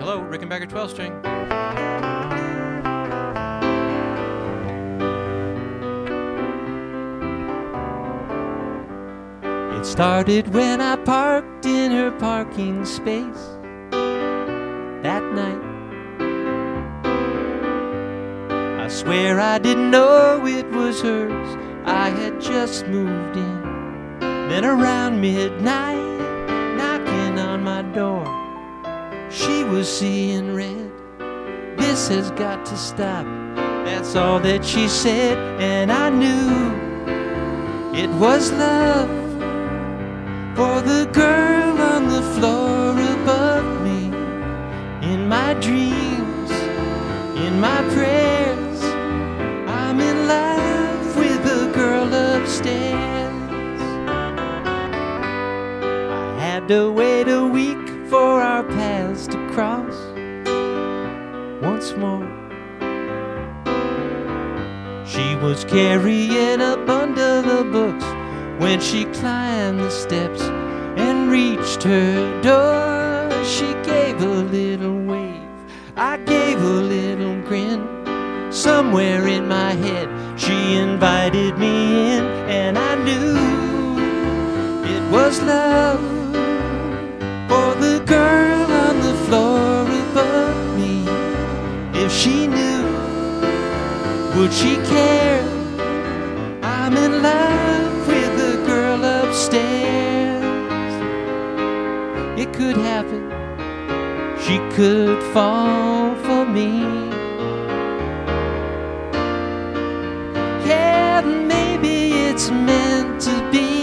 Hello, Rickenbacker 12 string. It started when I parked in her parking space that night. I swear I didn't know it was hers. I had just moved in. Then around midnight, knocking on my door, she was seeing red. This has got to stop. That's all that she said, and I knew it was love for the girl on the floor above me. In my dreams, in my prayers, I'm in love with the girl upstairs. I had to wait a week for our paths to cross once more. She was carrying a bundle of books when she climbed the steps and reached her door. She gave a little wave, I gave a little grin. Somewhere in my head she invited me in, and I knew it was love for the girl on the floor above me. If she knew, would she care? I'm in love with the girl upstairs. It could happen, she could fall for me. Yeah, maybe it's meant to be.